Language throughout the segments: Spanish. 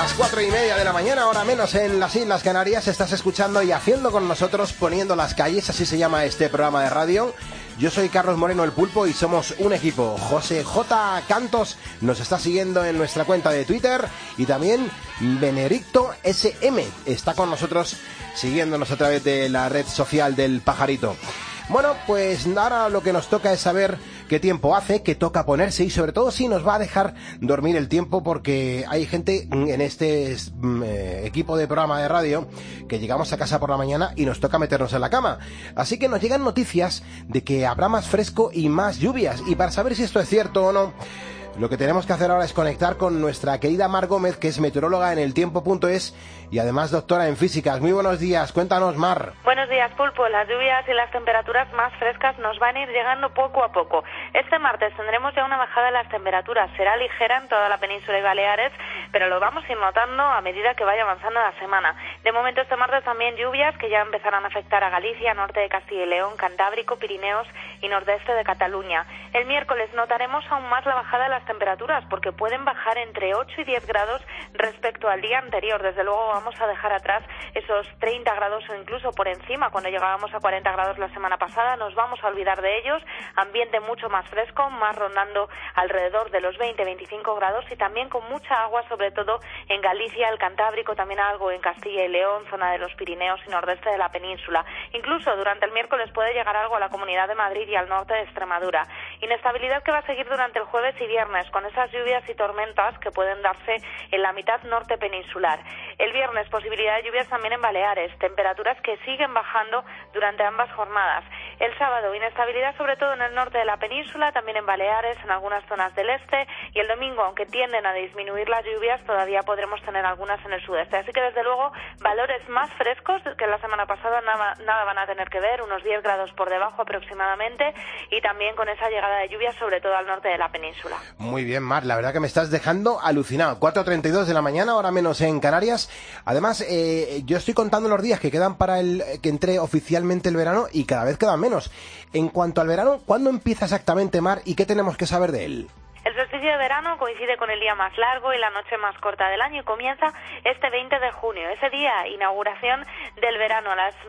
las 4:30 de la mañana, ahora menos en las Islas Canarias. Estás escuchando y haciendo con nosotros Poniendo las Calles, así se llama este programa de radio. Yo soy Carlos Moreno el Pulpo y somos un equipo. José J. Cantos nos está siguiendo en nuestra cuenta de Twitter y también Benedicto SM está con nosotros siguiéndonos a través de la red social del Pajarito. Bueno, pues ahora lo que nos toca es saber qué tiempo hace, qué toca ponerse y sobre todo si nos va a dejar dormir el tiempo, porque hay gente en este equipo de programa de radio que llegamos a casa por la mañana y nos toca meternos en la cama. Así que nos llegan noticias de que habrá más fresco y más lluvias, y para saber si esto es cierto o no, lo que tenemos que hacer ahora es conectar con nuestra querida Mar Gómez, que es meteoróloga en eltiempo.es y además doctora en físicas. Muy buenos días, cuéntanos, Mar. Buenos días, Pulpo. Las lluvias y las temperaturas más frescas nos van a ir llegando poco a poco. Este martes tendremos ya una bajada de las temperaturas. Será ligera en toda la península y Baleares, pero lo vamos a ir notando a medida que vaya avanzando la semana. De momento este martes también lluvias que ya empezarán a afectar a Galicia, norte de Castilla y León, Cantábrico, Pirineos y nordeste de Cataluña. El miércoles notaremos aún más la bajada de las temperaturas, porque pueden bajar entre 8 y 10 grados respecto al día anterior. Desde luego vamos a dejar atrás esos 30 grados o incluso por encima cuando llegábamos a 40 grados la semana pasada. Nos vamos a olvidar de ellos. Ambiente mucho más fresco, más rondando alrededor de los 20-25 grados y también con mucha agua, sobre todo en Galicia, el Cantábrico, también algo en Castilla y León, zona de los Pirineos y nordeste de la península. Incluso durante el miércoles puede llegar algo a la Comunidad de Madrid y al norte de Extremadura. Inestabilidad que va a seguir durante el jueves y viernes, con esas lluvias y tormentas que pueden darse en la mitad norte peninsular. El viernes posibilidad de lluvias también en Baleares, temperaturas que siguen bajando durante ambas jornadas. El sábado inestabilidad sobre todo en el norte de la península, también en Baleares, en algunas zonas del este, y el domingo, aunque tienden a disminuir las lluvias, todavía podremos tener algunas en el sudeste. Así que desde luego valores más frescos que la semana pasada nada van a tener que ver, unos 10 grados por debajo aproximadamente, y también con esa llegada de lluvias sobre todo al norte de la península. Muy bien, Mar, la verdad que me estás dejando alucinado. 4:32 de la mañana, ahora menos en Canarias. Además, yo estoy contando los días que quedan para que entre oficialmente el verano y cada vez quedan menos. En cuanto al verano, ¿cuándo empieza exactamente, Mar, y qué tenemos que saber de él? El solsticio de verano coincide con el día más largo y la noche más corta del año y comienza este 20 de junio. Ese día, inauguración del verano a las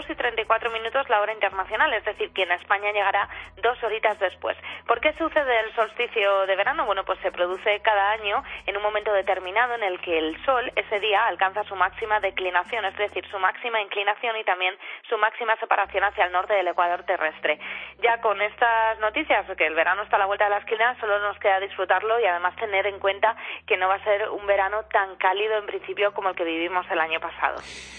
22:34 la hora internacional, es decir, que en España llegará 2 horitas después. ¿Por qué sucede el solsticio de verano? Bueno, pues se produce cada año en un momento determinado en el que el Sol ese día alcanza su máxima declinación, es decir, su máxima inclinación y también su máxima separación hacia el norte del ecuador terrestre. Ya con estas noticias, que el verano está a la vuelta de la esquina, solo nos queda disfrutarlo y además tener en cuenta que no va a ser un verano tan cálido en principio como el que vivimos el año pasado.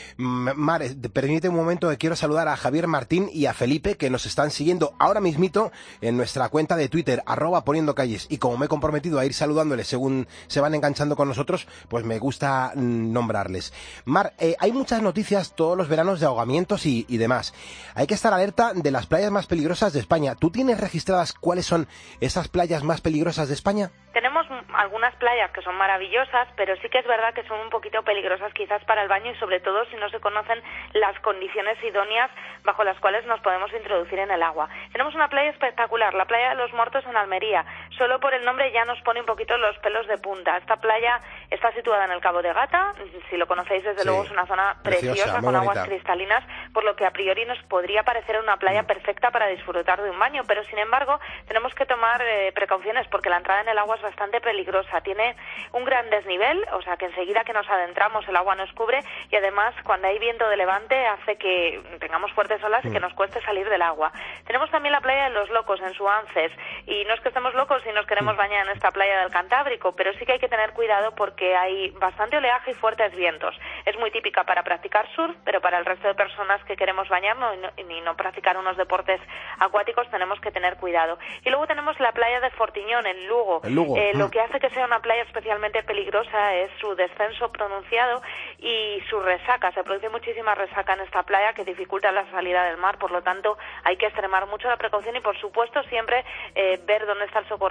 Mar, permite un momento que quiero saludar a Javier Martín y a Felipe, que nos están siguiendo ahora mismito en nuestra cuenta de Twitter, @poniendocalles, y como me he comprometido a ir saludándoles según se van enganchando con nosotros, pues me gusta nombrarles. Mar, hay muchas noticias todos los veranos de ahogamientos y demás. Hay que estar alerta de las playas más peligrosas de España. ¿Tú tienes registradas cuáles son esas playas más peligrosas de España? Tenemos algunas playas que son maravillosas, pero sí que es verdad que son un poquito peligrosas quizás para el baño y sobre todo si no se conocen las condiciones idóneas bajo las cuales nos podemos introducir en el agua. Tenemos una playa espectacular, la playa de los Muertos en Almería. Solo por el nombre ya nos pone un poquito los pelos de punta. Esta playa está situada en el Cabo de Gata, si lo conocéis desde luego es una zona preciosa con aguas cristalinas, por lo que a priori nos podría parecer una playa perfecta para disfrutar de un baño, pero sin embargo tenemos que tomar precauciones porque la entrada en el agua es bastante peligrosa. Tiene un gran desnivel, o sea que enseguida que nos adentramos el agua nos cubre y además cuando hay viento de levante hace que tengamos fuertes olas y que nos cueste salir del agua. Tenemos también la playa de los Locos en Suances y no es que estemos locos si nos queremos bañar en esta playa del Cantábrico, pero sí que hay que tener cuidado porque hay bastante oleaje y fuertes vientos. Es muy típica para practicar surf, pero para el resto de personas que queremos bañarnos y no practicar unos deportes acuáticos tenemos que tener cuidado. Y luego tenemos la playa de Fortiñón en Lugo. Lo que hace que sea una playa especialmente peligrosa es su descenso pronunciado y su resaca. Se produce muchísima resaca en esta playa que dificulta la salida del mar, por lo tanto hay que extremar mucho la precaución y por supuesto siempre ver dónde está el socorro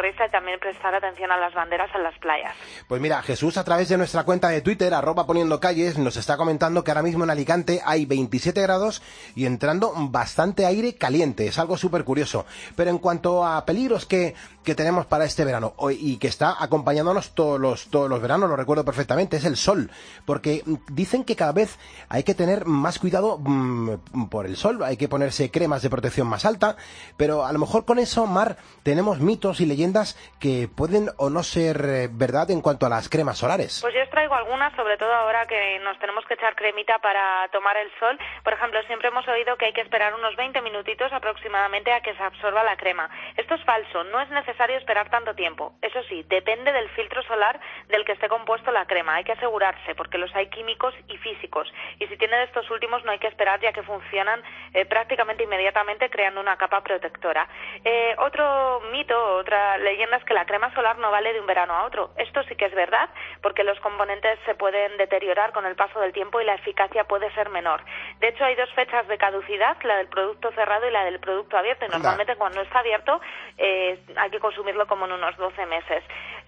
socorrista y también prestar atención a las banderas en las playas. Pues mira, Jesús, a través de nuestra cuenta de Twitter, @poniendocalles, nos está comentando que ahora mismo en Alicante hay 27 grados y entrando bastante aire caliente. Es algo súper curioso. Pero en cuanto a peligros que tenemos para este verano y que está acompañándonos todos los veranos, lo recuerdo perfectamente, es el sol. Porque dicen que cada vez hay que tener más cuidado por el sol, hay que ponerse cremas de protección más alta, pero a lo mejor con eso, Mar, tenemos mitos y leyendas que pueden o no ser verdad en cuanto a las cremas solares. Pues yo os traigo algunas, sobre todo ahora que nos tenemos que echar cremita para tomar el sol. Por ejemplo, siempre hemos oído que hay que esperar unos 20 minutitos aproximadamente a que se absorba la crema. Esto es falso, no es necesario esperar tanto tiempo. Eso sí, depende del filtro solar del que esté compuesto la crema. Hay que asegurarse, porque los hay químicos y físicos. Y si tiene de estos últimos no hay que esperar, ya que funcionan prácticamente inmediatamente creando una capa protectora. Otro mito, otra leyenda es que la crema solar no vale de un verano a otro. Esto sí que es verdad, porque los componentes se pueden deteriorar con el paso del tiempo y la eficacia puede ser menor. De hecho, hay dos fechas de caducidad, la del producto cerrado y la del producto abierto. Y normalmente cuando está abierto hay que consumirlo como en unos 12 meses.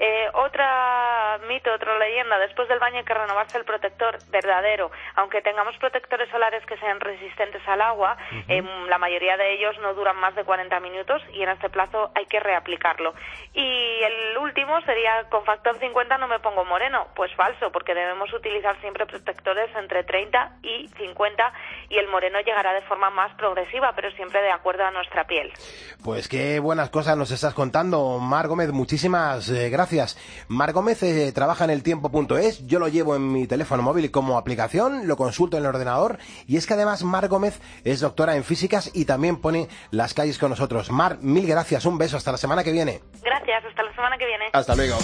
Otra mito, otra leyenda, después del baño hay que renovarse el protector. Verdadero. Aunque tengamos protectores solares que sean resistentes al agua, la mayoría de ellos no duran más de 40 minutos y en este plazo hay que reaplicarlo. Y el último sería, con factor 50 no me pongo moreno. Pues falso, porque debemos utilizar siempre protectores entre 30 y 50 y el moreno llegará de forma más progresiva, pero siempre de acuerdo a nuestra piel. Pues qué buenas cosas nos estás contando, Mar Gómez, muchísimas gracias. Mar Gómez trabaja en eltiempo.es, yo lo llevo en mi teléfono móvil como aplicación, lo consulto en el ordenador, y es que además Mar Gómez es doctora en físicas y también pone las calles con nosotros. Mar, mil gracias, un beso, hasta la semana que viene. Gracias, hasta la semana que viene. Hasta luego.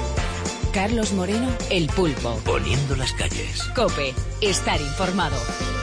Carlos Moreno, El Pulpo. Poniendo las calles. COPE, estar informado.